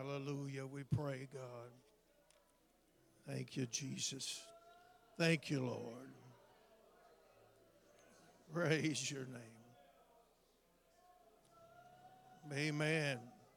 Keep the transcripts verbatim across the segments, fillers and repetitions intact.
Hallelujah. We pray, God. Thank you, Jesus. Thank you, Lord. Praise your name. Amen.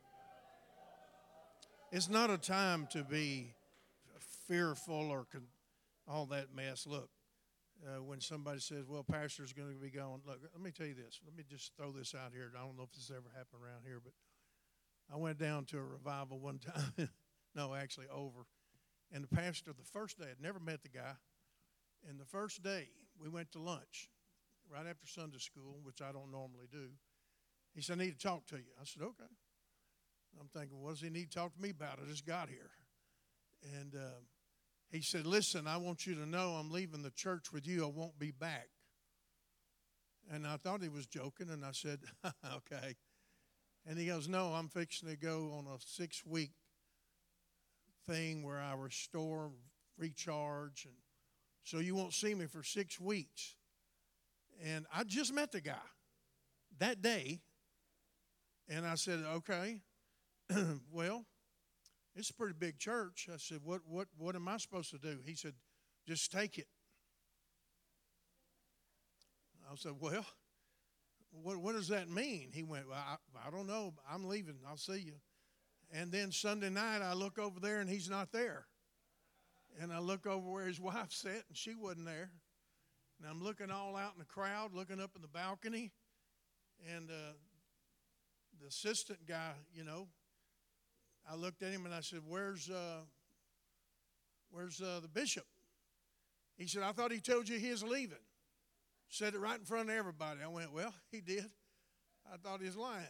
It's not a time to be fearful or con- all that mess. Look, uh, when somebody says, well, pastor's going to be gone, look, let me tell you this. Let me just throw this out here. I don't know if this ever happened around here, but I went down to a revival one time. No, actually over. And the pastor, the first day, I'd never met the guy. And the first day, we went to lunch right after Sunday school, which I don't normally do. He said, I need to talk to you. I said, okay. I'm thinking, what does he need to talk to me about? I just got here. And uh, he said, listen, I want you to know I'm leaving the church with you. I won't be back. And I thought he was joking, and I said, okay. And he goes, no, I'm fixing to go on a six-week thing where I restore, recharge, and so you won't see me for six weeks. And I just met the guy that day, and I said, okay, well, it's a pretty big church. I said, what, what, what am I supposed to do? He said, just take it. I said, well, what, what does that mean? He went, well, I, I don't know. I'm leaving. I'll see you. And then Sunday night, I look over there, and he's not there. And I look over where his wife sat, and she wasn't there. And I'm looking all out in the crowd, looking up in the balcony. And uh, the assistant guy, you know, I looked at him, and I said, where's, uh, where's uh, the bishop? He said, I thought he told you he was leaving. Said it right in front of everybody. I went, well, he did. I thought he was lying.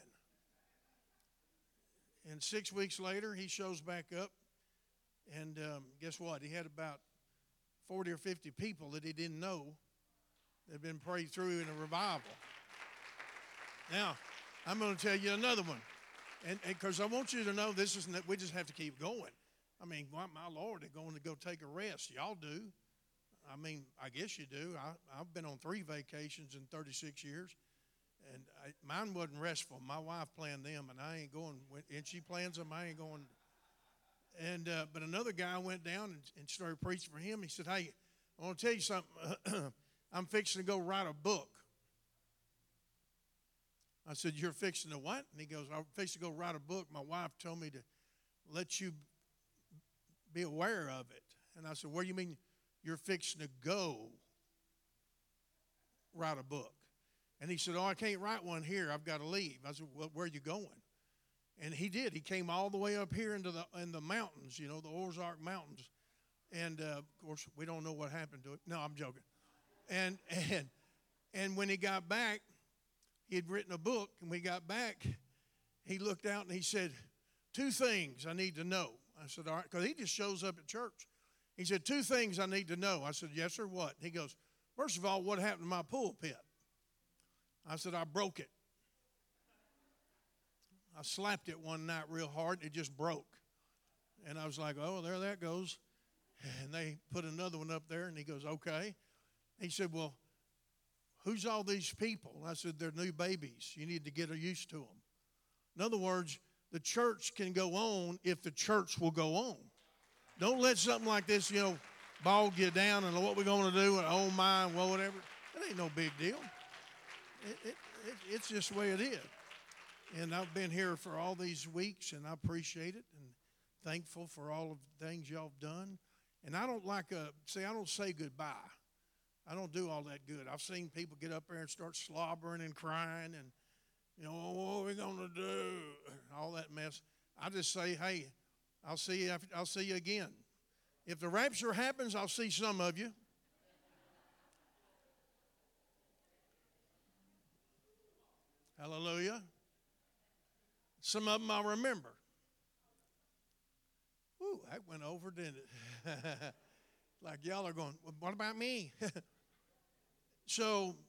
And six weeks later, he shows back up. And um, guess what? He had about forty or fifty people that he didn't know that had been prayed through in a revival. Now, I'm going to tell you another one. And because I want you to know this isn't, we just have to keep going. I mean, my, my Lord, they're going to go take a rest. Y'all do. I mean, I guess you do. I, I've been on three vacations in thirty-six years. And I, mine wasn't restful. My wife planned them, and I ain't going. And she plans them, I ain't going. And uh, but another guy went down and, and started preaching for him. He said, hey, I want to tell you something. I'm fixing to go write a book. I said, you're fixing to what? And he goes, I'm fixing to go write a book. My wife told me to let you be aware of it. And I said, what do you mean you're fixing to go write a book? And he said, oh, I can't write one here. I've got to leave. I said, well, where are you going? And he did. He came all the way up here into the in the mountains, you know, the Ozark Mountains. And, uh, of course, we don't know what happened to it. No, I'm joking. And, and, and when he got back, he had written a book. And when he got back, he looked out and he said, two things I need to know. I said, all right, because he just shows up at church. He said, two things I need to know. I said, yes, sir, what? He goes, first of all, what happened to my pulpit? I said, I broke it. I slapped it one night real hard, and it just broke. And I was like, oh, there that goes. And they put another one up there, and he goes, okay. He said, well, who's all these people? And I said, they're new babies. You need to get used to them. In other words, the church can go on if the church will go on. Don't let something like this, you know, bog you down and what we're going to do, and oh my, well, whatever. That ain't no big deal. It, it, it, it's just the way it is. And I've been here for all these weeks, and I appreciate it and thankful for all of the things y'all have done. And I don't like a, see, I don't say goodbye. I don't do all that good. I've seen people get up there and start slobbering and crying and, you know, oh, what are we going to do? All that mess. I just say, hey, I'll see you, after, I'll see you again. If the rapture happens, I'll see some of you. Hallelujah. Some of them I'll remember. Ooh, that went over, didn't it? Like y'all are going, well, what about me? So,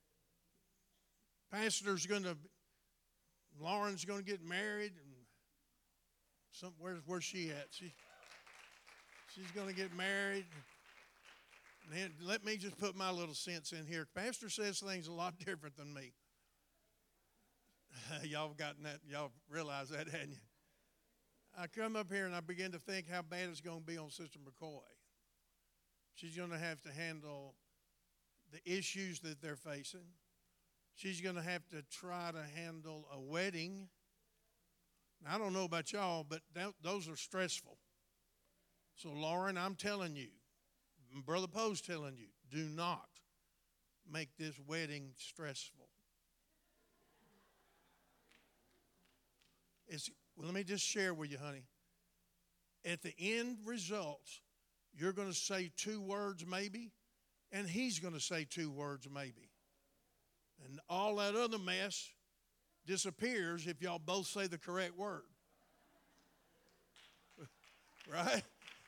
Pastor's going to, Lauren's going to get married. And some, where's, where's she at? She, she's going to get married. And then, let me just put my little sense in here. Pastor says things a lot different than me. Y'all have gotten that, y'all realize that, hadn't you? I come up here and I begin to think how bad it's going to be on Sister McCoy. She's going to have to handle the issues that they're facing. She's going to have to try to handle a wedding. Now, I don't know about y'all, but that, those are stressful. So, Lauren, I'm telling you, Brother Poe's telling you, do not make this wedding stressful. It's, well, let me just share with you, honey. At the end results, you're going to say two words maybe, and he's going to say two words maybe. And all that other mess disappears if y'all both say the correct word. Right?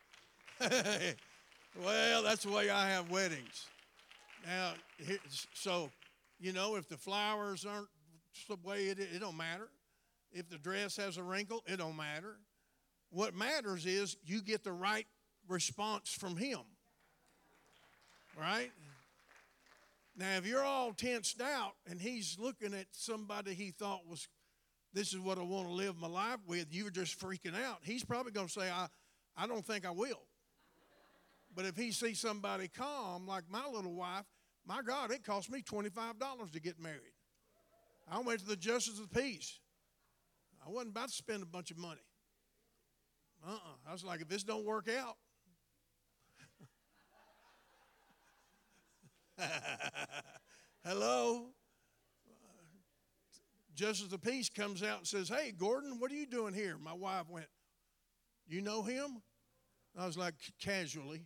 Well, that's the way I have weddings. Now, so, you know, if the flowers aren't the way it is, it don't matter. If the dress has a wrinkle, it don't matter. What matters is you get the right response from him. Right? Now, if you're all tensed out and he's looking at somebody he thought was, this is what I want to live my life with, you're just freaking out, he's probably going to say, I, I don't think I will. But if he sees somebody calm, like my little wife, my God, it cost me twenty-five dollars to get married. I went to the Justice of the Peace. I wasn't about to spend a bunch of money. Uh-uh. I was like, if this don't work out. Hello? Justice of the Peace comes out and says, hey, Gordon, what are you doing here? My wife went, you know him? I was like, casually.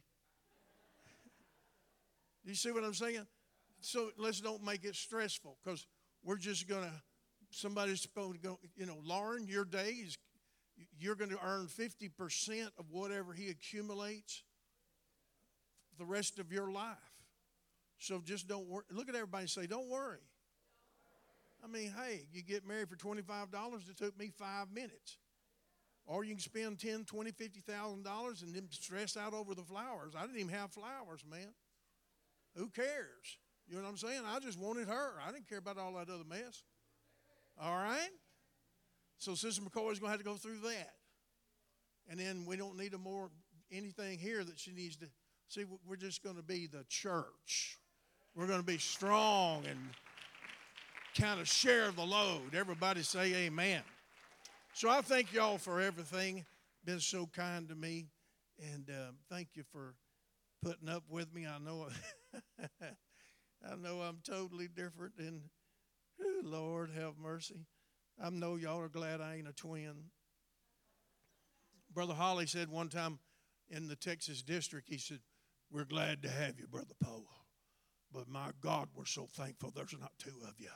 You see what I'm saying? So let's don't make it stressful, because we're just going to, somebody's supposed to go, you know, Lauren, your day is, you're going to earn fifty percent of whatever he accumulates the rest of your life. So just don't worry. Look at everybody and say, don't worry. I mean, hey, you get married for twenty-five dollars, it took me five minutes. Or you can spend ten, twenty, fifty thousand dollars and then stress out over the flowers. I didn't even have flowers, man. Who cares? You know what I'm saying? I just wanted her. I didn't care about all that other mess. All right? So Sister McCoy's going to have to go through that. And then we don't need a more anything here that she needs to. See, we're just going to be the church. We're going to be strong and kind of share the load. Everybody say amen. So I thank y'all for everything. Been so kind to me. And uh, thank you for putting up with me. I know I know I'm totally different. And, oh, Lord, have mercy. I know y'all are glad I ain't a twin. Brother Holly said one time in the Texas district, he said, we're glad to have you, Brother Poe. But my God, we're so thankful there's not two of you.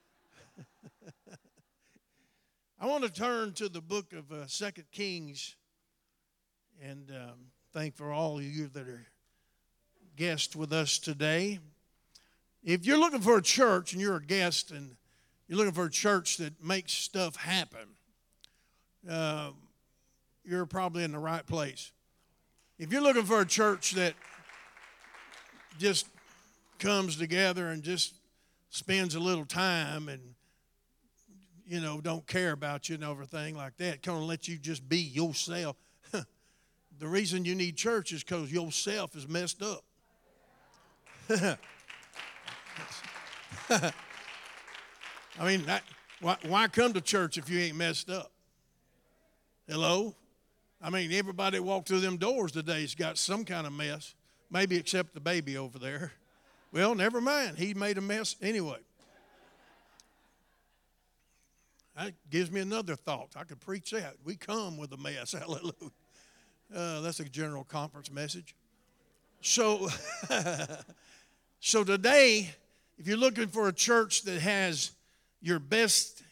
I want to turn to the book of uh, Second Kings and um, thank for all of you that are guests with us today. If you're looking for a church and you're a guest and you're looking for a church that makes stuff happen, uh, you're probably in the right place. If you're looking for a church that just comes together and just spends a little time and, you know, don't care about you and everything like that, kind of let you just be yourself. The reason you need church is because yourself is messed up. I mean, that, why, why come to church if you ain't messed up? Hello? I mean, everybody that walked through them doors today has got some kind of mess, maybe except the baby over there. Well, never mind. He made a mess anyway. That gives me another thought. I could preach that. We come with a mess. Hallelujah. Uh, that's a general conference message. So, so today, if you're looking for a church that has your best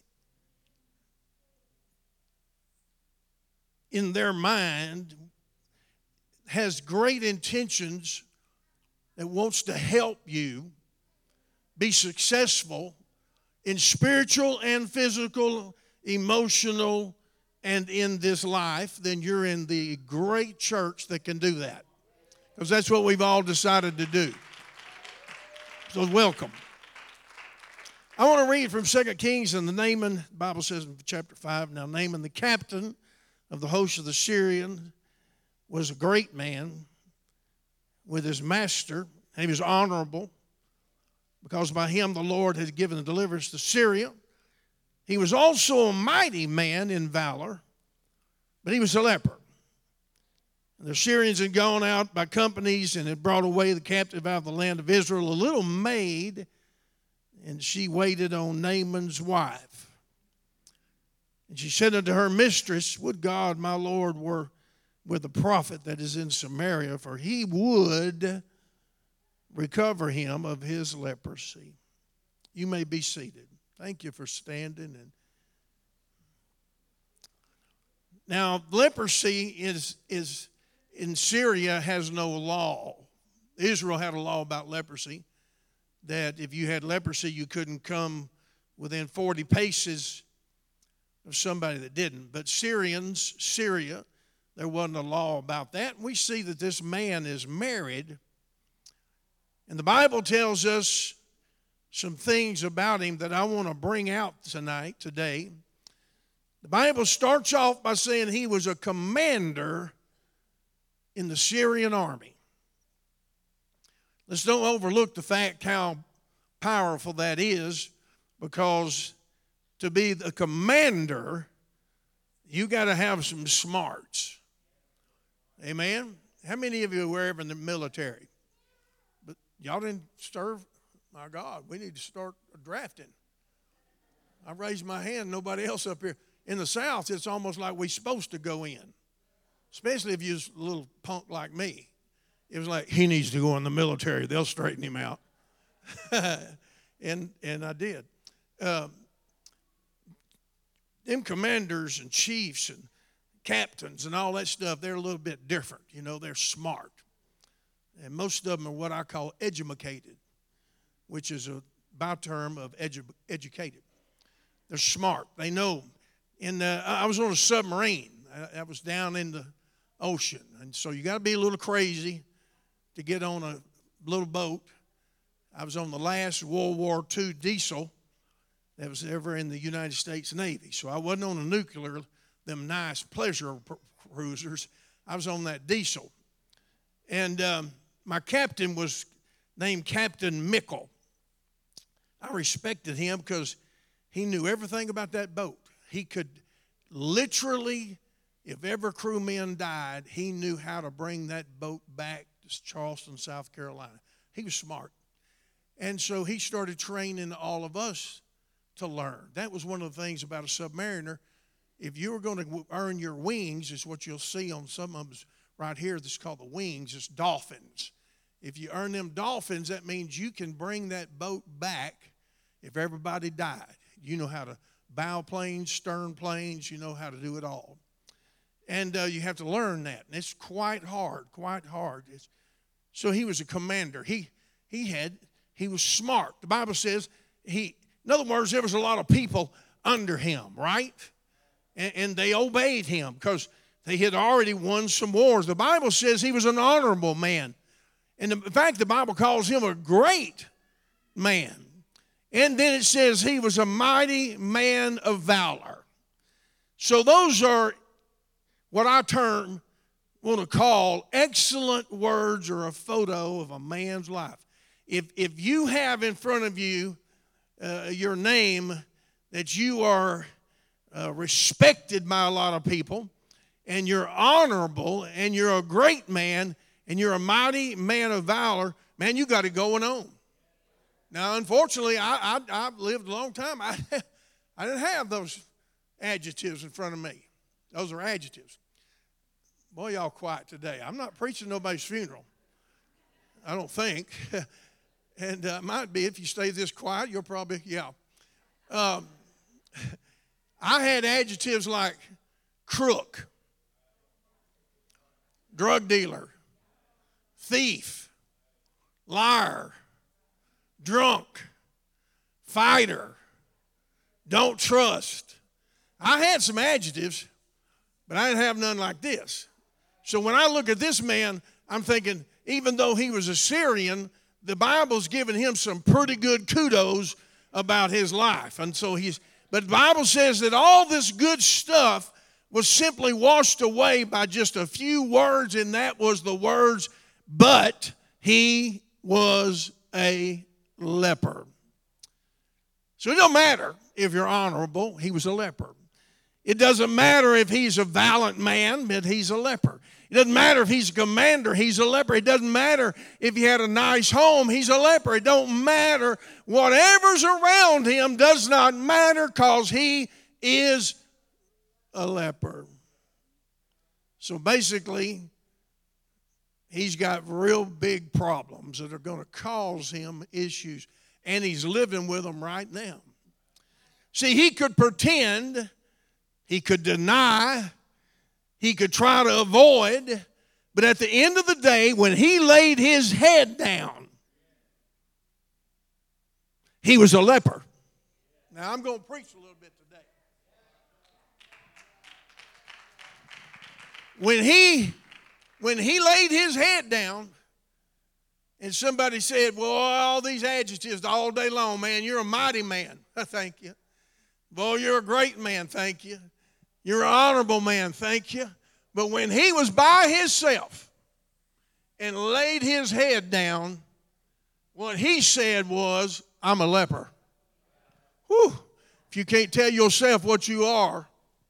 in their mind, has great intentions, that wants to help you be successful in spiritual and physical, emotional, and in this life, then you're in the great church that can do that. Because that's what we've all decided to do. So welcome. I want to read from Second Kings, and the Naaman, the Bible says in chapter five, now Naaman the captain of the host of the Syrian was a great man with his master. He was honorable because by him the Lord had given deliverance to Syria. He was also a mighty man in valor, but he was a leper. The Syrians had gone out by companies and had brought away the captive out of the land of Israel, a little maid, and she waited on Naaman's wife. And she said unto her mistress, would God, my Lord, were with the prophet that is in Samaria, for he would recover him of his leprosy. You may be seated. Thank you for standing. And now, leprosy is, is in Syria has no law. Israel had a law about leprosy, that if you had leprosy, you couldn't come within forty paces of somebody that didn't. But Syrians, Syria, there wasn't a law about that. And we see that this man is married. And the Bible tells us some things about him that I want to bring out tonight, today. The Bible starts off by saying he was a commander in the Syrian army. Let's don't overlook the fact how powerful that is, because to be the commander, you got to have some smarts. Amen? How many of you were ever in the military? But y'all didn't serve? My God, we need to start drafting. I raised my hand, nobody else up here. In the South, it's almost like we're supposed to go in, especially if you're a little punk like me. It was like, he needs to go in the military. They'll straighten him out. and and I did. Um, them commanders and chiefs and captains and all that stuff, they're a little bit different. You know, they're smart. And most of them are what I call edumacated, which is a by-term of edu- educated. They're smart. They know. In the, I was on a submarine. I, I was down in the ocean. And so you got to be a little crazy to get on a little boat. I was on the last World War Two diesel that was ever in the United States Navy. So I wasn't on a nuclear, them nice pleasure cruisers. I was on that diesel. And um, my captain was named Captain Mickle. I respected him because he knew everything about that boat. He could literally, if ever crewmen died, he knew how to bring that boat back to Charleston, South Carolina. He was smart. And so he started training all of us to learn. That was one of the things about a submariner. If you were going to earn your wings, is what you'll see on some of them right here. This is called the wings. It's dolphins. If you earn them dolphins, that means you can bring that boat back if everybody died. You know how to bow planes, stern planes. You know how to do it all. And uh, you have to learn that. And it's quite hard, quite hard. It's, so he was a commander. He he had, he was smart. The Bible says, he, in other words, there was a lot of people under him, right? And, and they obeyed him because they had already won some wars. The Bible says he was an honorable man. And in fact, the Bible calls him a great man. And then it says he was a mighty man of valor. So those are what I term, want to call excellent words or a photo of a man's life. If, if you have in front of you uh, your name that you are uh, respected by a lot of people, and you're honorable, and you're a great man, and you're a mighty man of valor, man, you got it going on. Now, unfortunately, I, I, I've lived a long time. I, I didn't have those adjectives in front of me. Those are adjectives. Boy, y'all quiet today. I'm not preaching nobody's funeral. I don't think. And uh, might be if you stay this quiet, you'll probably, yeah. Um, I had adjectives like crook, drug dealer, thief, liar, drunk, fighter, don't trust. I had some adjectives, but I didn't have none like this. So when I look at this man, I'm thinking, even though he was a Syrian, the Bible's giving him some pretty good kudos about his life. And so he's, but the Bible says that all this good stuff was simply washed away by just a few words, and that was the words, but he was a leper. So it don't matter if you're honorable, he was a leper. It doesn't matter if he's a valiant man, but he's a leper. It doesn't matter if he's a commander, he's a leper. It doesn't matter if he had a nice home, he's a leper. It don't matter. Whatever's around him does not matter because he is a leper. So basically, he's got real big problems that are going to cause him issues. And he's living with them right now. See, he could pretend, he could deny, he could try to avoid, but at the end of the day, when he laid his head down, he was a leper. Now, I'm going to preach a little bit today. When he, when he laid his head down, and somebody said, well, all these adjectives all day long, man, you're a mighty man. Thank you. Boy, you're a great man. Thank you. You're an honorable man. Thank you. But when he was by himself and laid his head down, what he said was, I'm a leper. Whew. If you can't tell yourself what you are,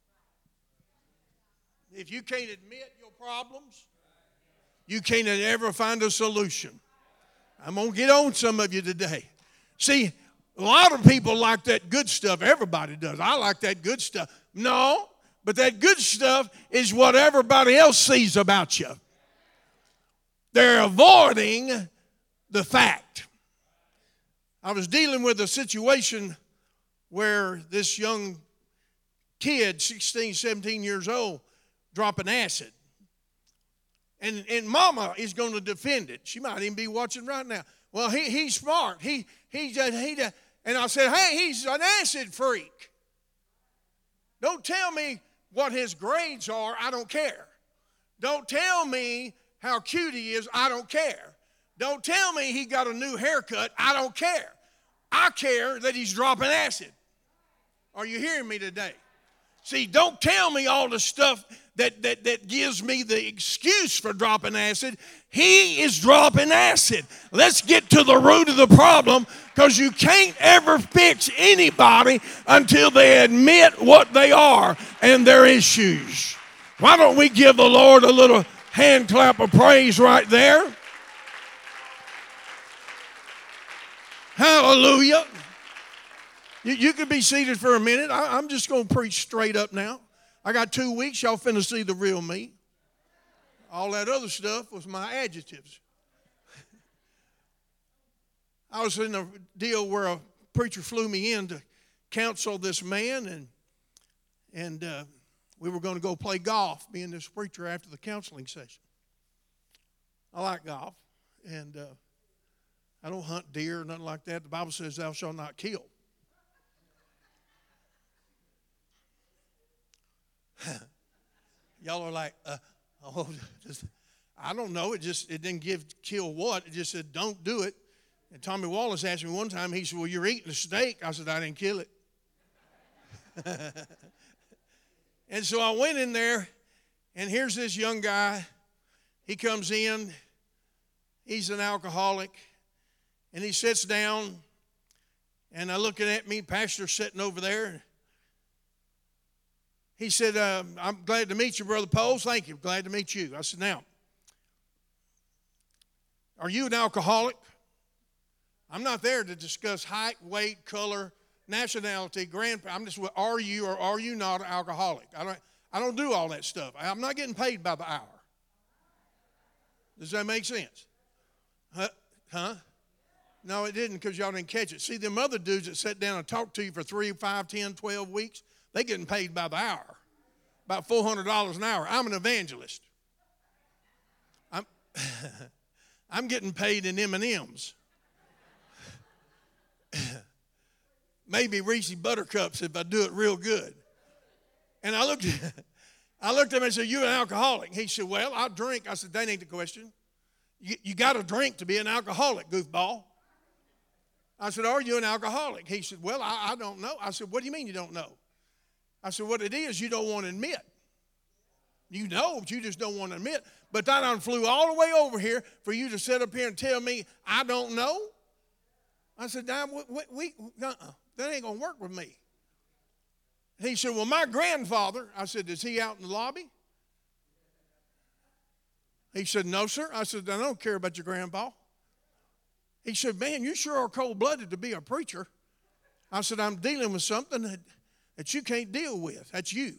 if you can't admit your problems, you can't ever find a solution. I'm going to get on some of you today. See, a lot of people like that good stuff. Everybody does. I like that good stuff. No, but that good stuff is what everybody else sees about you. They're avoiding the fact. I was dealing with a situation where this young kid, sixteen, seventeen years old, dropping acid. And, and mama is going to defend it. She might even be watching right now. Well, he, he's smart. He, he, he, and I said, hey, he's an acid freak. Don't tell me what his grades are. I don't care. Don't tell me how cute he is. I don't care. Don't tell me he got a new haircut. I don't care. I care that he's dropping acid. Are you hearing me today? See, don't tell me all the stuff that, that, that gives me the excuse for dropping acid. He is dropping acid. Let's get to the root of the problem, because you can't ever fix anybody until they admit what they are and their issues. Why don't we give the Lord a little hand clap of praise right there? Hallelujah. You, you can be seated for a minute. I, I'm just going to preach straight up now. I got two weeks. Y'all finna see the real me. All that other stuff was my adjectives. I was in a deal where a preacher flew me in to counsel this man, and and uh, we were going to go play golf, me and this preacher, after the counseling session. I like golf, and uh, I don't hunt deer or nothing like that. The Bible says thou shalt not kill. Y'all are like, uh, oh, just, I don't know. It just, it didn't give kill what. It just said don't do it. And Tommy Wallace asked me one time, he said, well, you're eating a steak. I said, I didn't kill it. And so I went in there, and here's this young guy. He comes in. He's an alcoholic. And he sits down, and I looking at me, pastor's sitting over there. He said, uh, I'm glad to meet you, Brother Poles. Thank you. Glad to meet you. I said, now, are you an alcoholic? I'm not there to discuss height, weight, color, nationality, grandpa. I'm just, are you or are you not an alcoholic? I don't, I don't do all that stuff. I'm not getting paid by the hour. Does that make sense? Huh? Huh? No, it didn't, because y'all didn't catch it. See, them other dudes that sat down and talked to you for three, five, ten, twelve weeks, they getting paid by the hour, about four hundred dollars an hour. I'm an evangelist. I'm, I'm getting paid in M and M's. Maybe Reese's Buttercups if I do it real good. And I looked, I looked at him and said, you an alcoholic? He said, well, I drink. I said, that ain't the question. You, you got to drink to be an alcoholic, goofball. I said, are you an alcoholic? He said, well, I, I don't know. I said, what do you mean you don't know? I said, what it is, you don't want to admit. You know, but you just don't want to admit. But I done flew all the way over here for you to sit up here and tell me I don't know. I said, nah, we, we, uh-uh, that ain't going to work with me. He said, well, my grandfather, I said, is he out in the lobby? He said, no, sir. I said, I don't care about your grandpa. He said, man, you sure are cold-blooded to be a preacher. I said, I'm dealing with something that, that you can't deal with. That's you.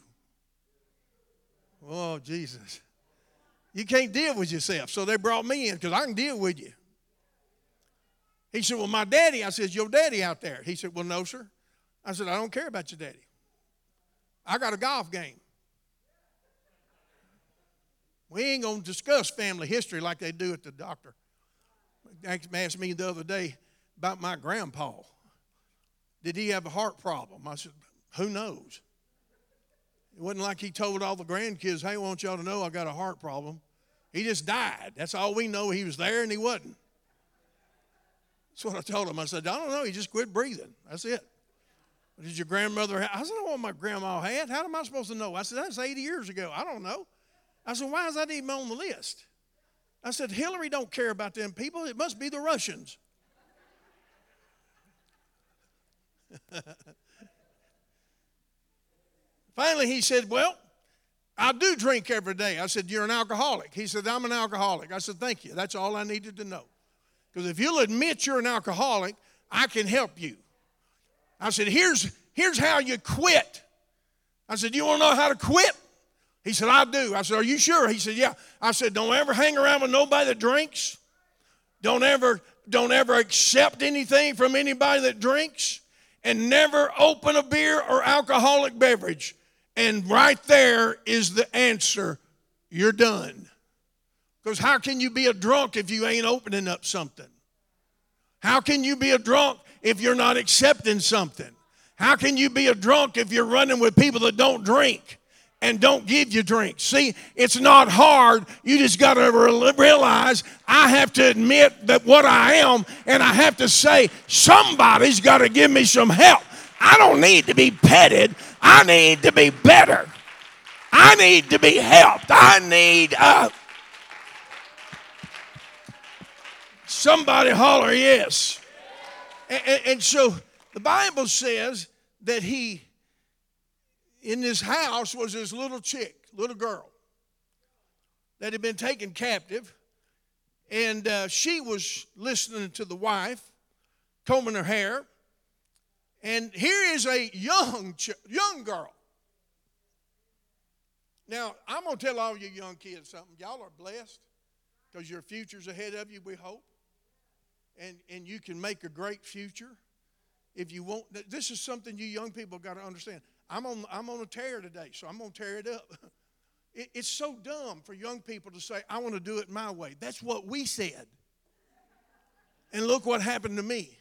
Oh, Jesus. You can't deal with yourself. So they brought me in because I can deal with you. He said, well, my daddy. I said, is your daddy out there? He said, well, no, sir. I said, I don't care about your daddy. I got a golf game. We ain't going to discuss family history like they do at the doctor. They asked me the other day about my grandpa. Did he have a heart problem? I said, who knows? It wasn't like he told all the grandkids, hey, I want y'all to know I got a heart problem. He just died. That's all we know. He was there and he wasn't. That's what I told him. I said, I don't know. He just quit breathing. That's it. Did your grandmother have? I said, I don't know what my grandma had. How am I supposed to know? I said, that's eighty years ago. I don't know. I said, why is that even on the list? I said, Hillary don't care about them people. It must be the Russians. Finally, he said, well, I do drink every day. I said, you're an alcoholic. He said, I'm an alcoholic. I said, thank you. That's all I needed to know. Because if you'll admit you're an alcoholic, I can help you. I said, here's, here's how you quit. I said, you want to know how to quit? He said, I do. I said, are you sure? He said, yeah. I said, don't ever hang around with nobody that drinks. Don't ever, don't ever accept anything from anybody that drinks. And never open a beer or alcoholic beverage. And right there is the answer. You're done. Because how can you be a drunk if you ain't opening up something? How can you be a drunk if you're not accepting something? How can you be a drunk if you're running with people that don't drink and don't give you drinks? See, it's not hard. You just got to realize I have to admit that what I am, and I have to say somebody's got to give me some help. I don't need to be petted. I need to be better. I need to be helped. I need uh, somebody holler yes. And, and, and so the Bible says that he, in this house was this little chick, little girl, that had been taken captive. And uh, she was listening to the wife, combing her hair. And here is a young, ch- young girl. Now, I'm going to tell all you young kids something. Y'all are blessed because your future's ahead of you, we hope. And, and you can make a great future if you want. This is something you young people got to understand. I'm on, I'm on a tear today, so I'm going to tear it up. It, it's so dumb for young people to say, I want to do it my way. That's what we said. And look what happened to me.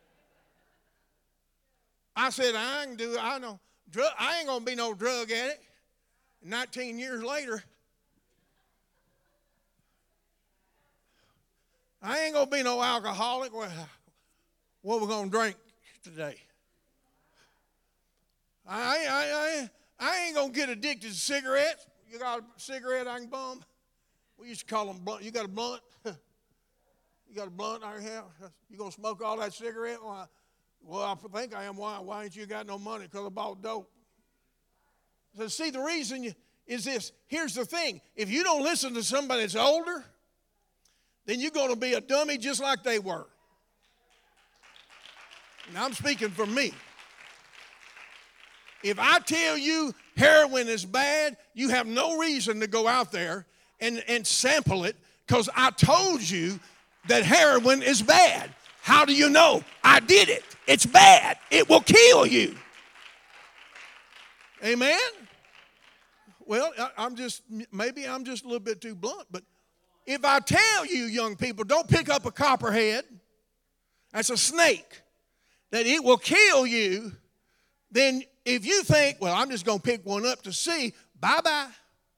I said, I can do it. I know. Drug, I ain't going to be no drug addict. nineteen years later, I ain't going to be no alcoholic. Well, what we going to drink today? I, I, I, I ain't going to get addicted to cigarettes. You got a cigarette I can bum? We used to call them blunt. You got a blunt? You got a blunt out here? You going to smoke all that cigarette? Well, I, well, I think I am. Why? Why ain't you got no money? Because I bought dope. So see, the reason you, is this. Here's the thing. If you don't listen to somebody that's older, then you're going to be a dummy just like they were. Now, I'm speaking for me. If I tell you heroin is bad, you have no reason to go out there and, and sample it because I told you that heroin is bad. How do you know? I did it. It's bad. It will kill you. Amen? Well, I, I'm just, maybe I'm just a little bit too blunt, but if I tell you, young people, don't pick up a copperhead, that's a snake, that it will kill you, then if you think, well, I'm just going to pick one up to see, bye-bye.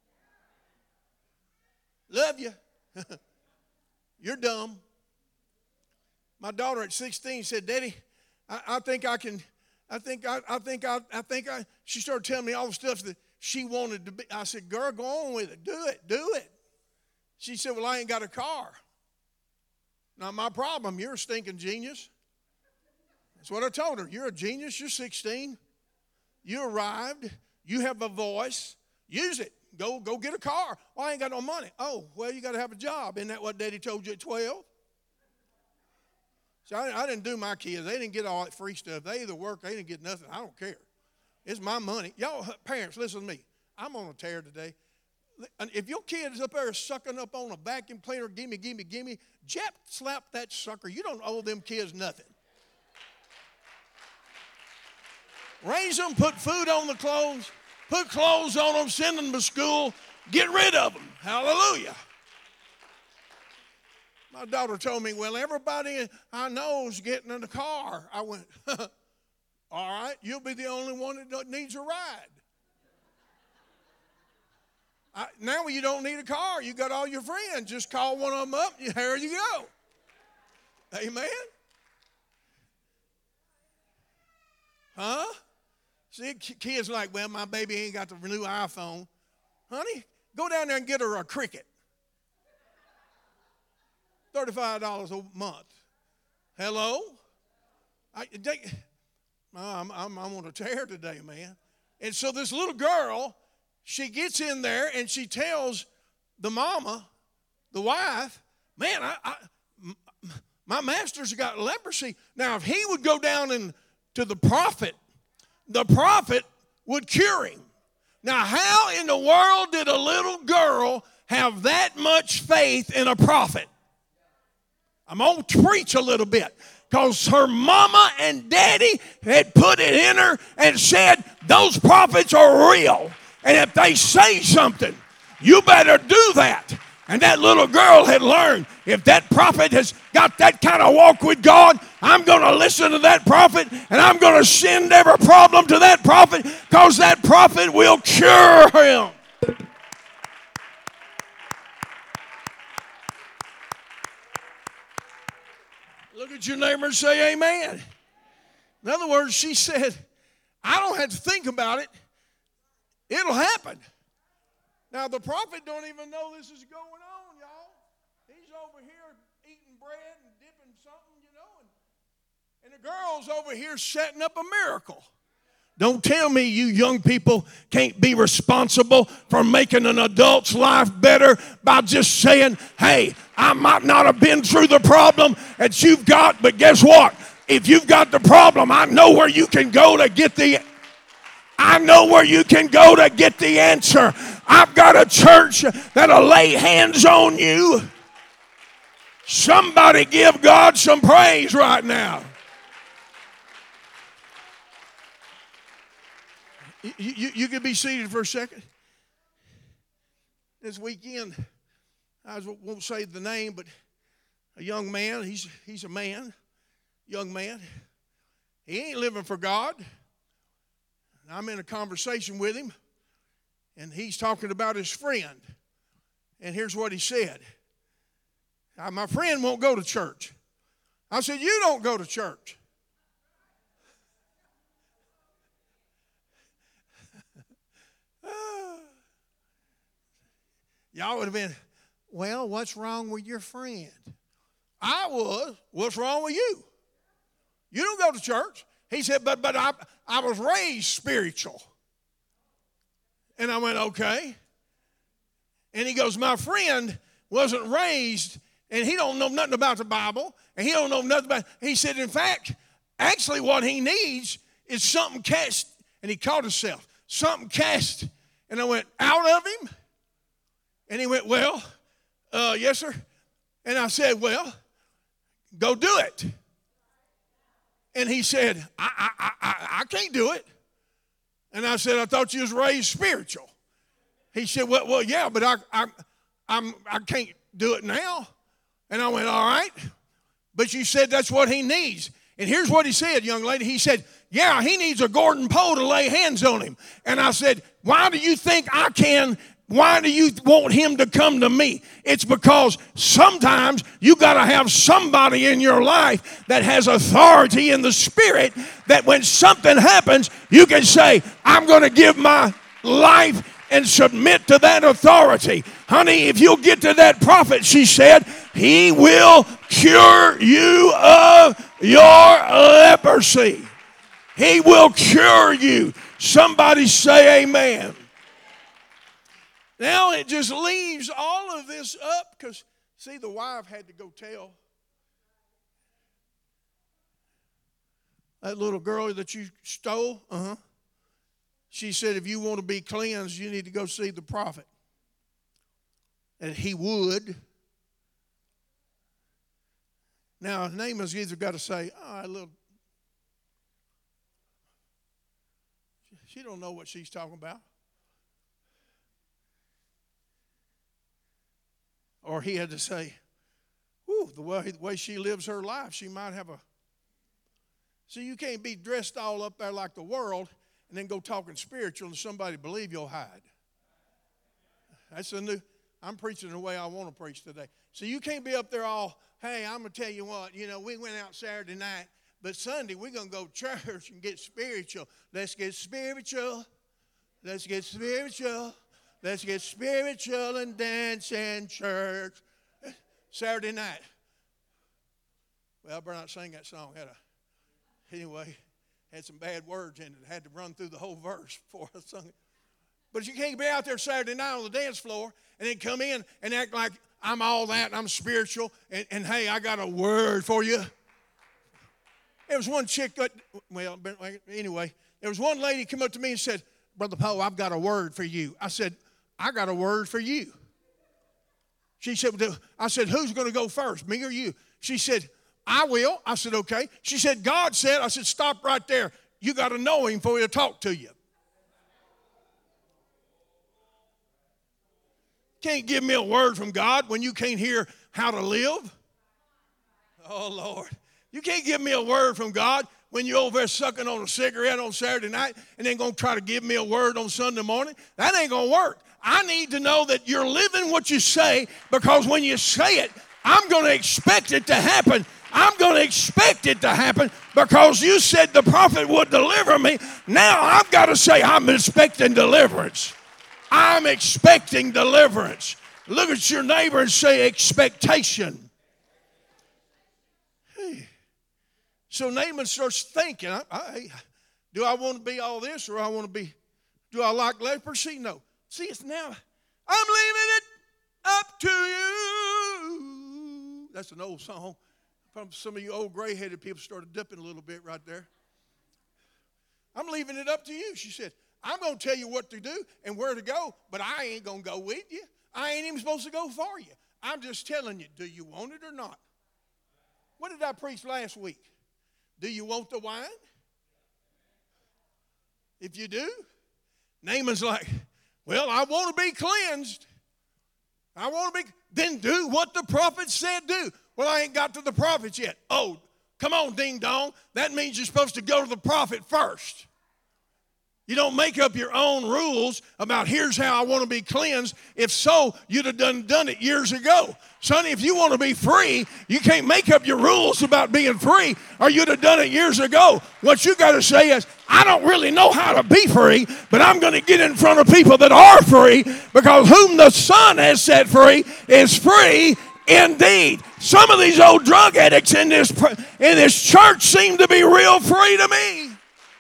Love you. You're dumb. My daughter at sixteen said, Daddy, I, I think I can, I think I, I think I, I think I, she started telling me all the stuff that she wanted to be. I said, girl, go on with it. Do it. Do it. She said, well, I ain't got a car. Not my problem. You're a stinking genius. That's what I told her. You're a genius. You're sixteen. You arrived. You have a voice. Use it. Go, go get a car. Well, I ain't got no money. Oh, well, you got to have a job. Isn't that what Daddy told you at twelve? So I, I didn't do my kids. They didn't get all that free stuff. They either work, they didn't get nothing. I don't care. It's my money. Y'all, parents, listen to me. I'm on a tear today. If your kid is up there sucking up on a vacuum cleaner, gimme, gimme, gimme, jap slap that sucker. You don't owe them kids nothing. Raise them, put food on the clothes, put clothes on them, send them to school, get rid of them. Hallelujah. My daughter told me, well, everybody I know is getting in the car. I went, all right, you'll be the only one that needs a ride. I, now you don't need a car. You got all your friends. Just call one of them up, and there you go. Amen? Huh? See, kids like, well, my baby ain't got the new iPhone. Honey, go down there and get her a Cricket. thirty-five dollars a month. Hello? I, they, I'm, I'm, I'm on a tear today, man. And so this little girl, she gets in there and she tells the mama, the wife, man, I, I, my master's got leprosy. Now, if he would go down and to the prophet, the prophet would cure him. Now, how in the world did a little girl have that much faith in a prophet? I'm going to preach a little bit because her mama and daddy had put it in her and said, those prophets are real. And if they say something, you better do that. And that little girl had learned, if that prophet has got that kind of walk with God, I'm going to listen to that prophet and I'm going to send every problem to that prophet because that prophet will cure him. Look at your neighbor and say amen. In other words, she said, I don't have to think about it. It'll happen. Now, the prophet don't even know this is going on, y'all. He's over here eating bread and dipping something, you know, and, and the girl's over here setting up a miracle. Don't tell me you young people can't be responsible for making an adult's life better by just saying, hey, I might not have been through the problem that you've got, but guess what? If you've got the problem, I know where you can go to get the I know where you can go to get the answer. I've got a church that'll lay hands on you. Somebody give God some praise right now. You, you, you can be seated for a second. This weekend, I won't say the name, but a young man, he's, he's a man, young man. He ain't living for God. I'm in a conversation with him, and he's talking about his friend. And here's what he said. My friend won't go to church. I said, you don't go to church. Y'all would have been, well, what's wrong with your friend? I was, what's wrong with you? You don't go to church. He said, but but I, I was raised spiritual. And I went, okay. And he goes, my friend wasn't raised, and he don't know nothing about the Bible, and he don't know nothing about, he said, in fact, actually what he needs is something cast, and he caught himself, something cast. And I went, out of him? And he went, well, uh, yes, sir. And I said, well, go do it. And he said, I, I, I, I can't do it. And I said, I thought you was raised spiritual. He said, well, well yeah, but I, I, I'm, I can't do it now. And I went, all right. But you said that's what he needs. And here's what he said, young lady. He said, yeah, he needs a Gordon Poe to lay hands on him. And I said, why do you think I can? Why do you want him to come to me? It's because sometimes you got to have somebody in your life that has authority in the spirit that when something happens, you can say, I'm going to give my life and submit to that authority. Honey, if you'll get to that prophet, she said, he will cure you of your leprosy. He will cure you. Somebody say amen. Now it just leaves all of this up because, see, the wife had to go tell that little girl that you stole. Uh-huh. She said, if you want to be cleansed, you need to go see the prophet. And he would. Now, Naaman's either got to say, oh, little, she don't know what she's talking about. Or he had to say, whew, the way, the way she lives her life, she might have a... See, you can't be dressed all up there like the world and then go talking spiritual and somebody believe you'll hide. That's a new... I'm preaching the way I want to preach today. So you can't be up there all, hey, I'm going to tell you what, you know, we went out Saturday night, but Sunday we're going to go to church and get spiritual. Let's get spiritual. Let's get spiritual. Let's get spiritual and dance in church. Saturday night. Well, I better not sing that song, had I? Anyway, had some bad words in it. I had to run through the whole verse before I sung it. But you can't be out there Saturday night on the dance floor and then come in and act like I'm all that and I'm spiritual and, and hey, I got a word for you. There was one chick that, well, anyway, there was one lady come up to me and said, Brother Poe, I've got a word for you. I said, I got a word for you. She said, I said, who's going to go first, me or you? She said, I will. I said, okay. She said, God said, I said, stop right there. You got to know him for him to talk to you. Can't give me a word from God when you can't hear how to live. Oh, Lord. You can't give me a word from God when you're over there sucking on a cigarette on Saturday night and then going to try to give me a word on Sunday morning. That ain't going to work. I need to know that you're living what you say, because when you say it, I'm going to expect it to happen. I'm going to expect it to happen because you said the prophet would deliver me. Now I've got to say I'm expecting deliverance. I'm expecting deliverance. Look at your neighbor and say expectation. Hey. So Naaman starts thinking, I, I, do I want to be all this, or I want to be, do I like leprosy? No. See, it's now, I'm leaving it up to you. That's an old song. From some of you old gray-headed people started dipping a little bit right there. I'm leaving it up to you, she said. I'm going to tell you what to do and where to go, but I ain't going to go with you. I ain't even supposed to go for you. I'm just telling you, do you want it or not? What did I preach last week? Do you want the wine? If you do, Naaman's like, well, I want to be cleansed. I want to be, then do what the prophet said do. Well, I ain't got to the prophet yet. Oh, come on, ding dong. That means you're supposed to go to the prophet first. You don't make up your own rules about here's how I want to be cleansed. If so, you'd have done, done it years ago. Sonny, if you want to be free, you can't make up your rules about being free, or you'd have done it years ago. What you got to say is, I don't really know how to be free, but I'm going to get in front of people that are free, because whom the Son has set free is free indeed. Some of these old drug addicts in this, in this church seem to be real free to me.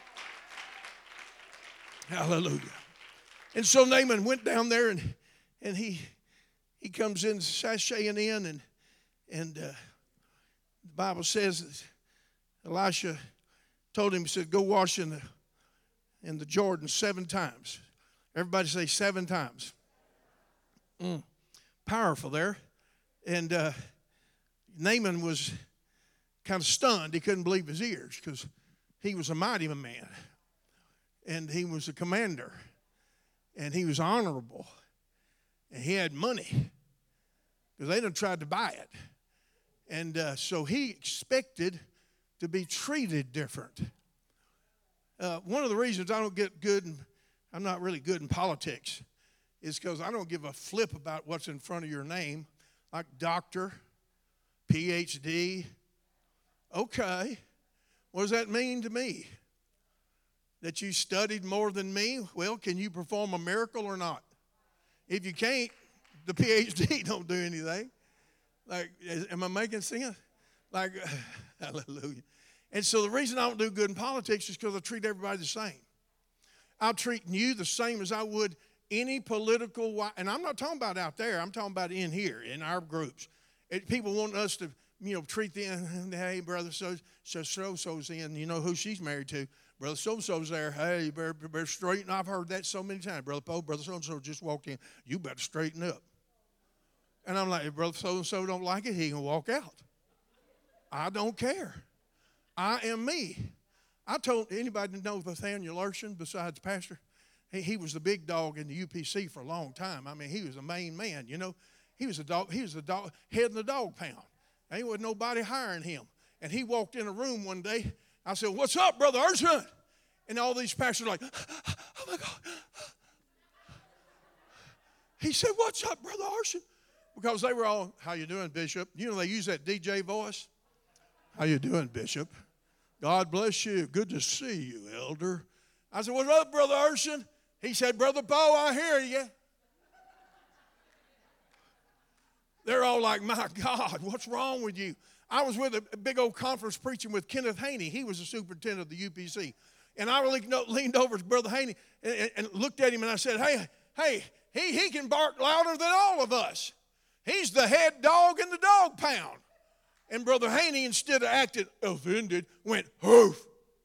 Hallelujah. And so Naaman went down there, and and he he comes in sashaying in, and and uh, the Bible says that Elisha told him, he said, go wash in the in the Jordan seven times. Everybody say seven times. Mm. Powerful there. And uh, Naaman was kind of stunned. He couldn't believe his ears, because he was a mighty man. And he was a commander, and he was honorable, and he had money, because they done tried to buy it. And uh, so he expected to be treated different. Uh, one of the reasons I don't get good, and I'm not really good in politics, is because I don't give a flip about what's in front of your name, like doctor, P H D. Okay, what does that mean to me? that you studied more than me? Well, can you perform a miracle or not? If you can't, the P H D don't do anything. Like, am I making sense? Like, hallelujah. And so the reason I don't do good in politics is because I treat everybody the same. I'm treating you the same as I would any political, and I'm not talking about out there. I'm talking about in here, in our groups. It, people want us to, you know, treat them, hey, brother, so, so, so-so's in. You know who she's married to. Brother so-and-so's there. Hey, you better, better straighten. I've heard that so many times. Brother Poe, brother so-and-so just walked in. You better straighten up. And I'm like, if brother so-and-so don't like it, he can walk out. I don't care. I am me. I told anybody know Nathaniel Urshan besides pastor? He, he was the big dog in the U P C for a long time. I mean, he was the main man, you know. He was the dog, he was the dog, head in the dog pound. Ain't wasn't nobody hiring him. And he walked in a room one day. I said, what's up, Brother Urshan? And all these pastors were like, oh my God. He said, what's up, Brother Urshan? Because they were all, how you doing, Bishop? You know, they use that D J voice. How you doing, Bishop? God bless you. Good to see you, elder. I said, what's up, Brother Urshan? He said, Brother Poe, I hear you. They're all like, my God, what's wrong with you? I was with a big old conference preaching with Kenneth Haney. He was the superintendent of the U P C. And I really leaned over to Brother Haney and, and looked at him and I said, hey, hey, he, he can bark louder than all of us. He's the head dog in the dog pound. And Brother Haney, instead of acting offended, went, hoof.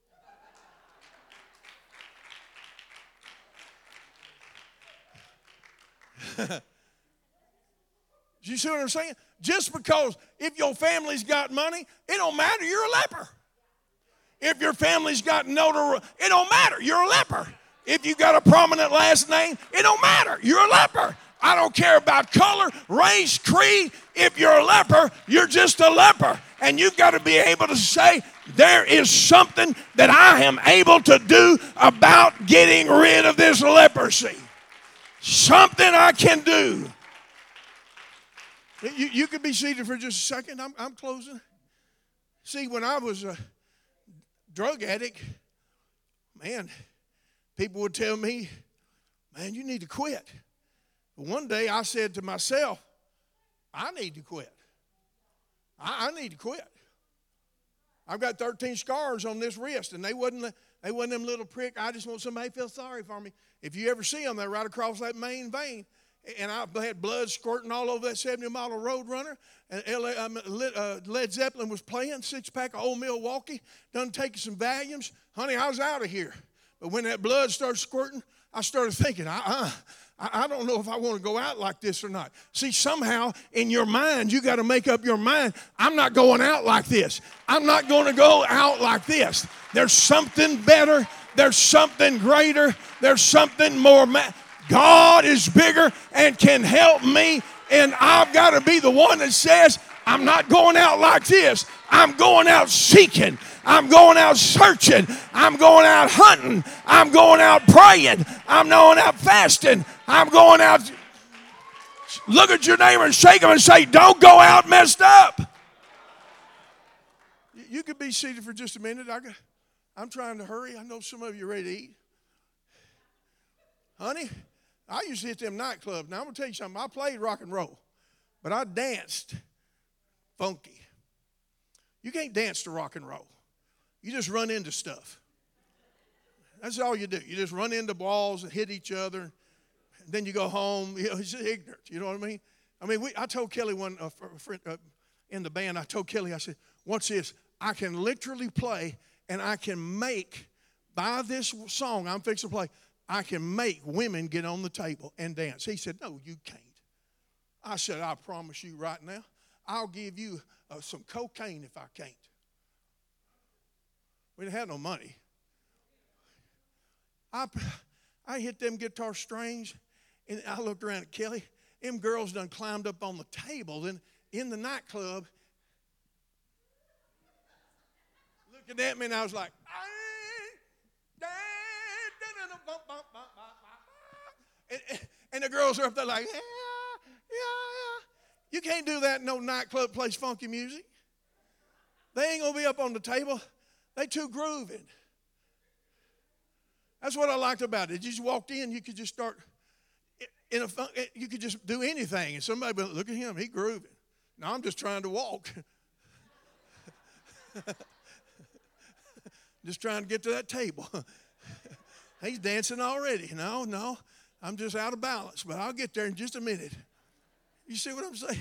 You see what I'm saying? Just because if your family's got money, it don't matter. You're a leper. If your family's got notoriety, it don't matter. You're a leper. If you got a prominent last name, it don't matter. You're a leper. I don't care about color, race, creed. If you're a leper, you're just a leper. And you've got to be able to say, there is something that I am able to do about getting rid of this leprosy. Something I can do. You, you could be seated for just a second. I'm, I'm closing. See, when I was a drug addict, man, people would tell me, man, you need to quit. But one day I said to myself, I need to quit. I, I need to quit. I've got thirteen scars on this wrist, and they wasn't, they wasn't them little prick. I just want somebody to feel sorry for me. If you ever see them, they're right across that main vein. And I had blood squirting all over that seventy-mile road runner. And Led Zeppelin was playing, six-pack of Old Milwaukee, done taking some Valiums. Honey, I was out of here. But when that blood started squirting, I started thinking, uh-uh. I don't know if I want to go out like this or not. See, somehow in your mind, you got to make up your mind, I'm not going out like this. I'm not going to go out like this. There's something better. There's something greater. There's something more. Ma- God is bigger and can help me. And I've got to be the one that says, I'm not going out like this. I'm going out seeking. I'm going out searching. I'm going out hunting. I'm going out praying. I'm going out fasting. I'm going out. Look at your neighbor and shake him and say, don't go out messed up. You could be seated for just a minute. I got, I'm trying to hurry. I know some of you are ready to eat. Honey, I used to hit them nightclubs. Now, I'm going to tell you something. I played rock and roll, but I danced funky. You can't dance to rock and roll. You just run into stuff. That's all you do. You just run into walls and hit each other. And then you go home. You know, it's just ignorant. You know what I mean? I mean, we, I told Kelly one uh, friend, uh, in the band, I told Kelly, I said, what's this? I can literally play and I can make, by this song I'm fixing to play, I can make women get on the table and dance. He said, no, you can't. I said, I promise you right now, I'll give you uh, some cocaine if I can't. We didn't have no money. I, I hit them guitar strings, and I looked around at Kelly. Them girls done climbed up on the table in, in the nightclub. Looking at me, and I was like, and, and, and the girls are up there like, yeah, yeah, yeah. You can't do that in no nightclub plays funky music. They ain't going to be up on the table. They too grooving. That's what I liked about it. You just walked in, you could just start, in a, you could just do anything. And somebody would look at him, he grooving. Now I'm just trying to walk. Just trying to get to that table. He's dancing already. No, no, I'm just out of balance, but I'll get there in just a minute. You see what I'm saying?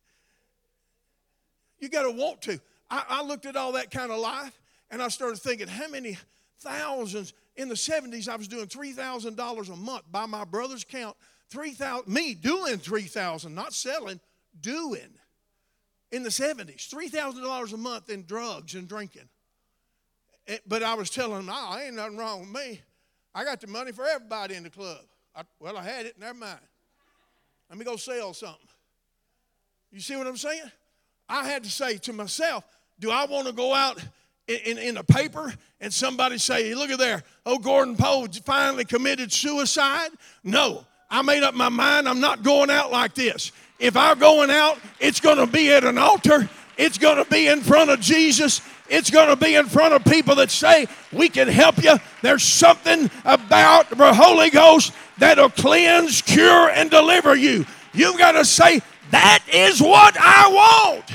You got to want to. I, I looked at all that kind of life, and I started thinking, how many thousands. In the seventies, I was doing three thousand dollars a month by my brother's count. three thousand me doing three thousand dollars, not selling, doing. In the seventies, three thousand dollars a month in drugs and drinking. But I was telling them, oh, ain't nothing wrong with me. I got the money for everybody in the club. I, well, I had it, never mind. Let me go sell something. You see what I'm saying? I had to say to myself, do I want to go out in, in, in the paper and somebody say, look at there, oh, Gordon Poe finally committed suicide? No, I made up my mind. I'm not going out like this. If I'm going out, it's going to be at an altar. It's going to be in front of Jesus. It's going to be in front of people that say, we can help you. There's something about the Holy Ghost that'll cleanse, cure, and deliver you. You've got to say, that is what I want.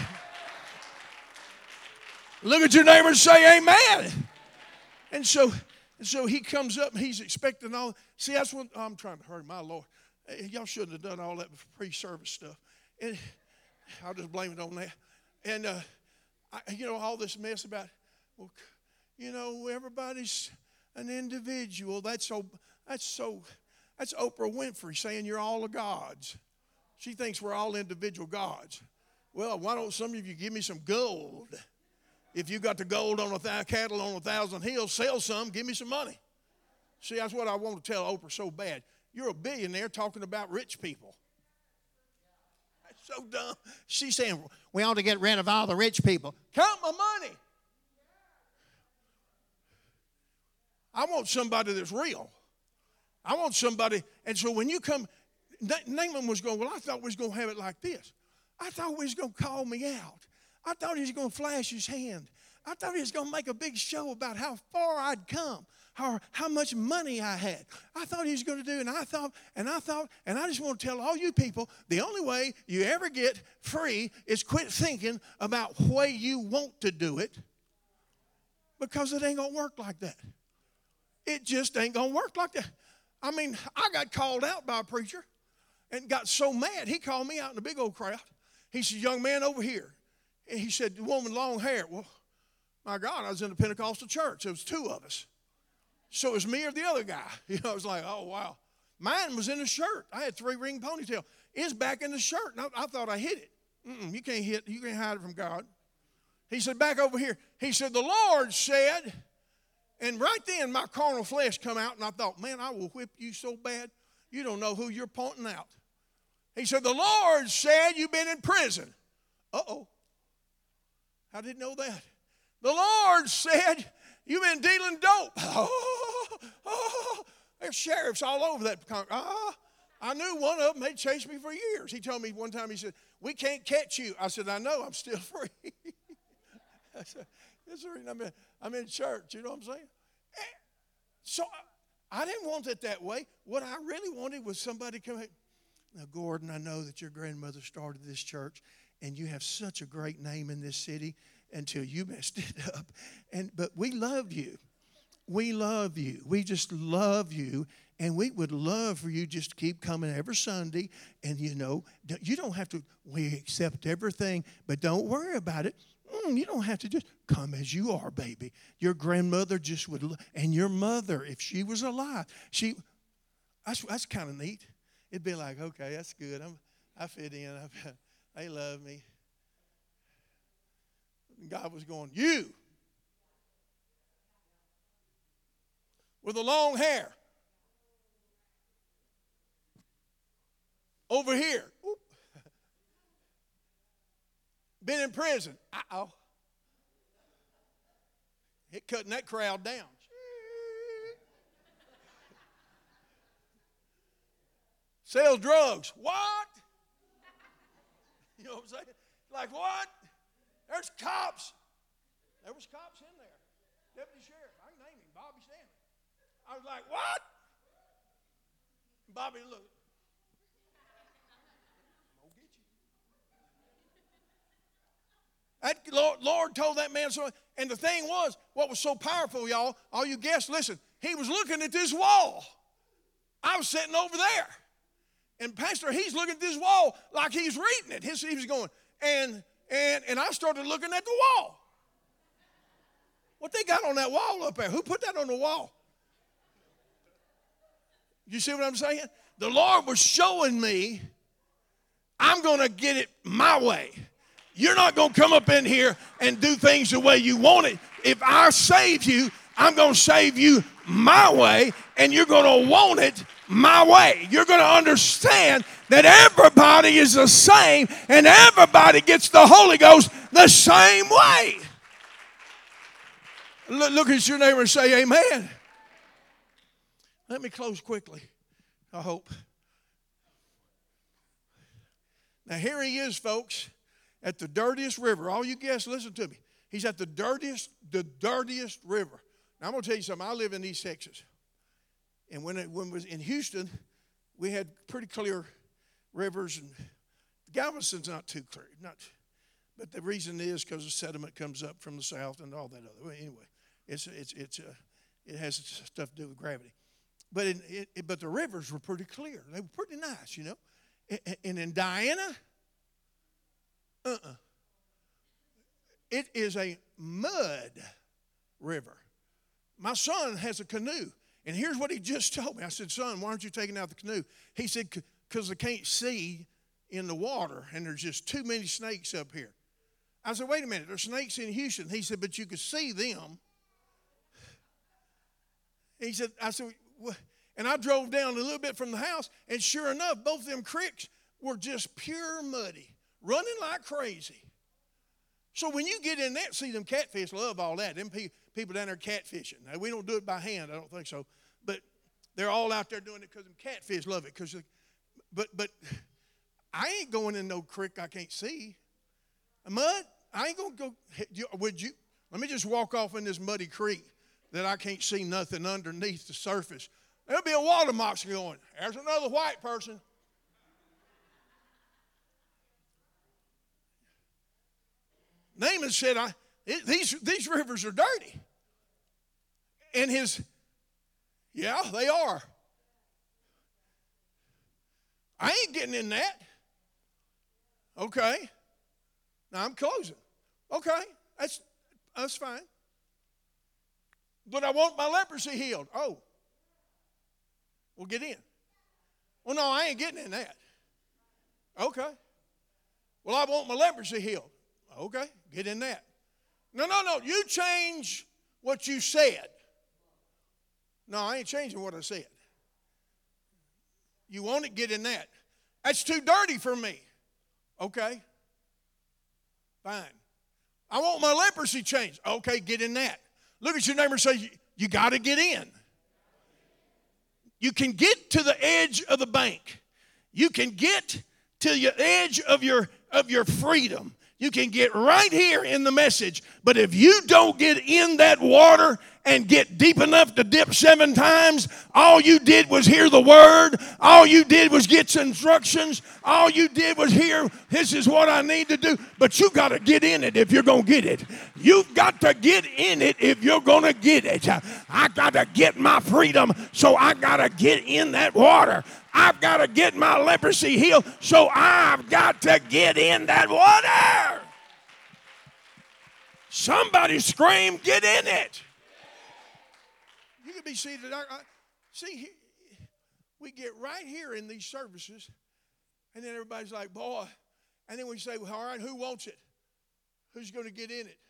Look at your neighbor and say, amen. And so, and so he comes up and he's expecting all. See, that's what, oh, I'm trying to hurry, my Lord. Y'all shouldn't have done all that pre-service stuff. And I'll just blame it on that. And, uh, I, you know, all this mess about, well, you know, everybody's an individual. That's so, that's so, that's Oprah Winfrey saying you're all the gods. She thinks we're all individual gods. Well, why don't some of you give me some gold? If you got the gold on a th- cattle on a thousand hills, sell some, give me some money. See, that's what I want to tell Oprah so bad. You're a billionaire talking about rich people. That's so dumb. She's saying, we ought to get rid of all the rich people. Count my money. I want somebody that's real. I want somebody, and so when you come, Naaman was going, well, I thought we was going to have it like this. I thought we was going to call me out. I thought he was going to flash his hand. I thought he was going to make a big show about how far I'd come, how, how much money I had. I thought he was going to do, and I thought, and I thought, and I just want to tell all you people, the only way you ever get free is quit thinking about the way you want to do it, because it ain't going to work like that. It just ain't going to work like that. I mean, I got called out by a preacher and got so mad, he called me out in a big old crowd. He said, young man, over here. And he said, the woman, long hair. Well, my God, I was in a Pentecostal church. There was two of us. So it was me or the other guy. You know, I was like, oh, wow. Mine was in the shirt. I had three-ring ponytail. It's back in the shirt. And I, I thought I hid it. Mm-mm, you can't hit, you can't hide it from God. He said, back over here. He said, the Lord said, and right then my carnal flesh come out, and I thought, man, I will whip you so bad, you don't know who you're pointing out. He said, the Lord said you've been in prison. Uh-oh. I didn't know that. The Lord said, you've been dealing dope. Oh, oh, there's sheriffs all over that. Oh, I knew one of them. They chased me for years. He told me one time, he said, we can't catch you. I said, I know, I'm still free. I said, that's the reason I'm in, I'm in church. You know what I'm saying? So I, I didn't want it that way. What I really wanted was somebody to come in. Now, Gordon, I know that your grandmother started this church, and you have such a great name in this city until you messed it up. And but we love you. We love you. We just love you. And we would love for you just to keep coming every Sunday. And, you know, you don't have to, we accept everything, but don't worry about it. Mm, you don't have to just come as you are, baby. Your grandmother just would, and your mother, if she was alive, she, that's, that's kind of neat. It'd be like, okay, that's good. I'm, I fit in. I, they love me. And God was going, you with the long hair over here, Oop. Been in prison. Uh-oh. It cutting that crowd down. Sells drugs. What? You know what I'm saying? Like what? There's cops. There was cops in there. Deputy sheriff. I can name him. Bobby Stanley. I was like, what? Bobby looked. That Lord, Lord told that man so. And the thing was, what was so powerful, y'all, all you guests, listen, he was looking at this wall. I was sitting over there. And Pastor, he's looking at this wall like he's reading it. His, he was going, and, and, and I started looking at the wall. What they got on that wall up there? Who put that on the wall? You see what I'm saying? The Lord was showing me, I'm going to get it my way. You're not going to come up in here and do things the way you want it. If I save you, I'm going to save you my way, and you're going to want it my way. You're going to understand that everybody is the same, and everybody gets the Holy Ghost the same way. Look, look at your neighbor and say, amen. Let me close quickly, I hope. Now, here he is, folks, at the dirtiest river. All you guests, listen to me. He's at the dirtiest, the dirtiest river. Now, I'm going to tell you something. I live in East Texas. And when it, when it was in Houston, we had pretty clear rivers. And Galveston's not too clear. Not, but the reason is because the sediment comes up from the south and all that other. Well, anyway, it's, it's, it's, uh, it has stuff to do with gravity. But, in, it, but the rivers were pretty clear. They were pretty nice, you know. And in Diana, uh-uh. It is a mud river. My son has a canoe, and here's what he just told me. I said, son, why aren't you taking out the canoe? He said, because I can't see in the water, and there's just too many snakes up here. I said, wait a minute, there's snakes in Houston. He said, but you could see them. He said, I said, well, and I drove down a little bit from the house, and sure enough, both of them creeks were just pure muddy, running like crazy. So when you get in there, see, them catfish love all that. Them pe- people down there catfishing. Now, we don't do it by hand, I don't think so. But they're all out there doing it because them catfish love it. Cause, but, but I ain't going in no creek I can't see. Mud, I ain't going to go. Would you? Let me just walk off in this muddy creek that I can't see nothing underneath the surface. There'll be a water mox going, there's another white person. Naaman said, I, it, these, these rivers are dirty. And his, yeah, they are. I ain't getting in that. Okay. Now I'm closing. Okay, that's, that's fine. But I want my leprosy healed. Oh. Well, get in. Well, no, I ain't getting in that. Okay. Well, I want my leprosy healed. Okay, get in that. No, no, no, you change what you said. No, I ain't changing what I said. You want it, get in that. That's too dirty for me. Okay, fine. I want my leprosy changed. Okay, get in that. Look at your neighbor and say, you, you got to get in. You can get to the edge of the bank. You can get to the edge of your, of your freedom. You can get right here in the message. But if you don't get in that water and get deep enough to dip seven times, all you did was hear the word. All you did was get some instructions. All you did was hear, this is what I need to do. But you got to get in it if you're going to get it. You've got to get in it if you're going to get it. I got to get my freedom, so I got to get in that water. I've got to get my leprosy healed, so I've got to get in that water. Somebody scream, get in it. You can be seated. I, I, see, we get right here in these services, and then everybody's like, boy. And then we say, well, all right, who wants it? Who's going to get in it?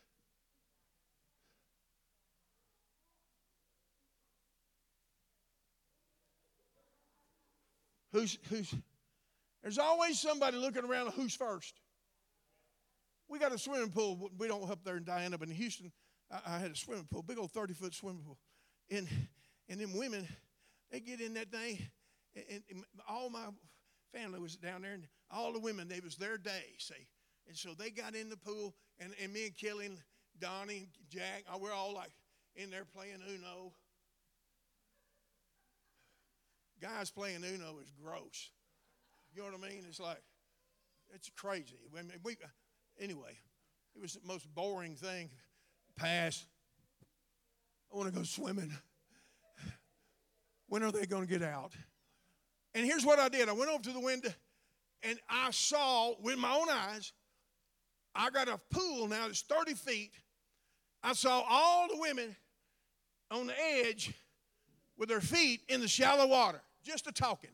Who's, who's, there's always somebody looking around who's first. We got a swimming pool. We don't up there in Diana, but in Houston, I, I had a swimming pool, big old thirty-foot swimming pool. And, and them women, they get in that thing, and, and all my family was down there, and all the women, they was their day, see. And so they got in the pool, and, and me and Kelly and Donnie and Jack, we're all like in there playing Uno. guys playing Uno is gross. You know what I mean? It's like, it's crazy. I mean, we, anyway, it was the most boring thing. Pass. I want to go swimming. When are they going to get out? And here's what I did. I went over to the window, and I saw with my own eyes, I got a pool now that's thirty feet. I saw all the women on the edge with their feet in the shallow water, just a talking.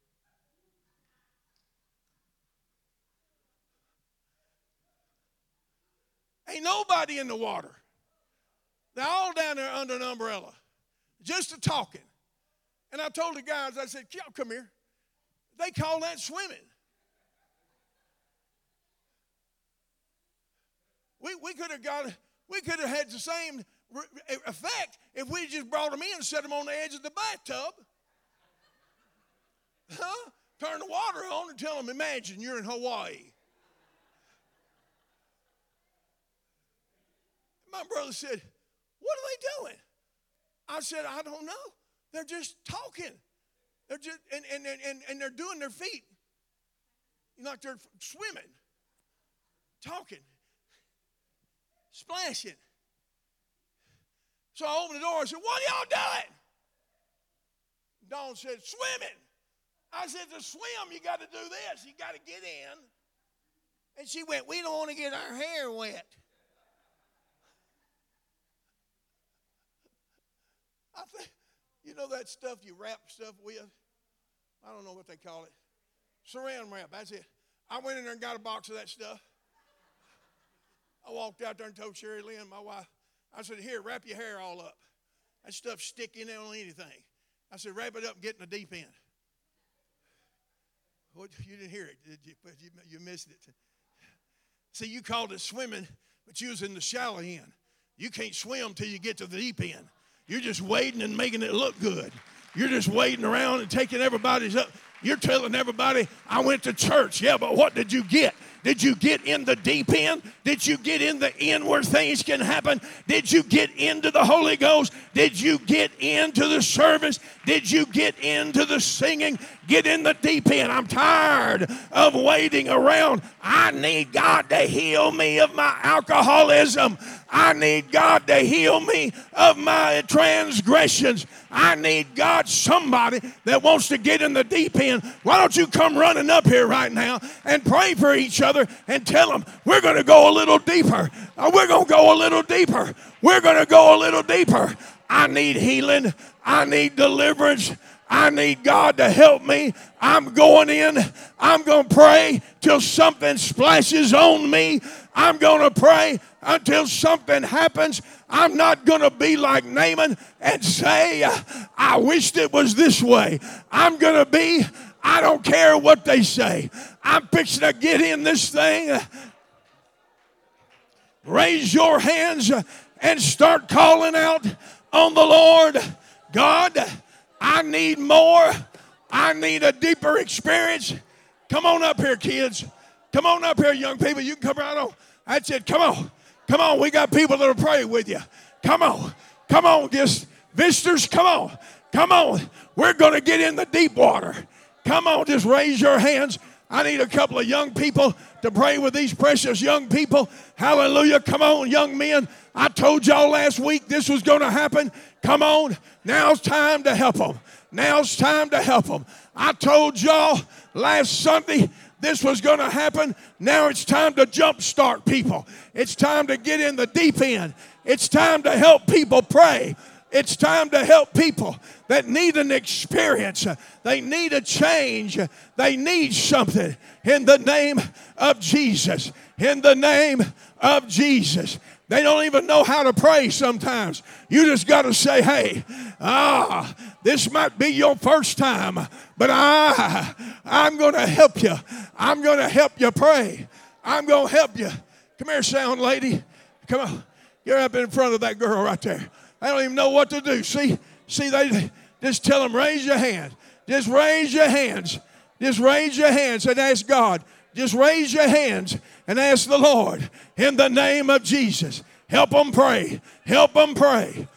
Ain't nobody in the water. They're all down there under an umbrella, just a talking. And I told the guys, I said, y'all come here. They call that swimming. We, we could have got, we could have had the same effect if we just brought them in and set them on the edge of the bathtub. Huh? Turn the water on and tell them, imagine you're in Hawaii. My brother said, what are they doing? I said, I don't know. They're just talking. They're just and and and, and they're doing their feet. Like they're swimming. Talking. Splashing. So I opened the door and said, what are y'all doing? Dawn said, swimming. I said, to swim, you got to do this. You got to get in. And she went, we don't want to get our hair wet. I think, you know that stuff you wrap stuff with? I don't know what they call it. Saran wrap, that's it. I went in there and got a box of that stuff. I walked out there and told Sherry Lynn, my wife, I said, here, wrap your hair all up. That stuff's sticking on anything. I said, wrap it up and get in the deep end. What, you didn't hear it, did you? But you, you missed it. See, you called it swimming, but you was in the shallow end. You can't swim till you get to the deep end. You're just waiting and making it look good. You're just waiting around and taking everybody's up. You're telling everybody, I went to church. Yeah, but what did you get? Did you get in the deep end? Did you get in the end where things can happen? Did you get into the Holy Ghost? Did you get into the service? Did you get into the singing? Get in the deep end. I'm tired of waiting around. I need God to heal me of my alcoholism. I need God to heal me of my transgressions. I need God, somebody that wants to get in the deep end. Why don't you come running up here right now and pray for each other and tell them we're going to go a little deeper. We're going to go a little deeper. We're going to go a little deeper. I need healing. I need deliverance. I need God to help me. I'm going in. I'm going to pray till something splashes on me. I'm going to pray until something happens. I'm not going to be like Naaman and say, I wished it was this way. I'm going to be, I don't care what they say. I'm fixing to get in this thing. Raise your hands and start calling out on the Lord. God, I need more. I need a deeper experience. Come on up here, kids. Come on up here, young people. You can come right on. That's it. Come on. Come on. We got people that will pray with you. Come on. Come on. Just visitors, come on. Come on. We're going to get in the deep water. Come on. Just raise your hands. I need a couple of young people to pray with these precious young people. Hallelujah. Come on, young men. I told y'all last week this was going to happen. Come on. Now's time to help them. Now's time to help them. I told y'all last Sunday this was going to happen. Now it's time to jumpstart people. It's time to get in the deep end. It's time to help people pray. It's time to help people that need an experience. They need a change. They need something in the name of Jesus. In the name of Jesus. They don't even know how to pray sometimes. You just got to say, hey, ah, this might be your first time, but I, I'm going to help you. I'm going to help you pray. I'm going to help you. Come here, sound lady. Come on. Get up in front of that girl right there. They don't even know what to do. See, see, they just tell them, raise your hand. Just raise your hands. Just raise your hands and ask God. Just raise your hands and ask the Lord in the name of Jesus. Help them pray. Help them pray.